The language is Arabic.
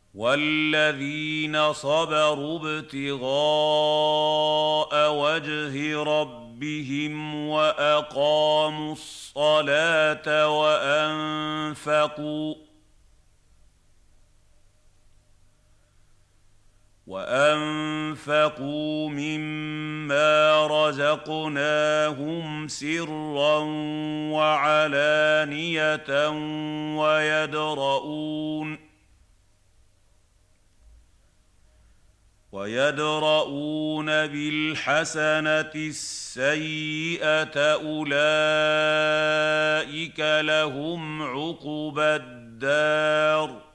وَالَّذِينَ صَبَرُوا ابْتِغَاءَ وَجْهِ رَبِّهِمْ وَأَقَامُوا الصَّلَاةَ وَأَنفَقُوا مِمَّا رَزَقْنَاهُمْ سِرًّا وَعَلَانِيَةً وَيَدْرَءُونَ بِالْحَسَنَةِ السَّيِّئَةَ أُولَٰئِكَ لَهُمْ عُقْبَى الدَّارِ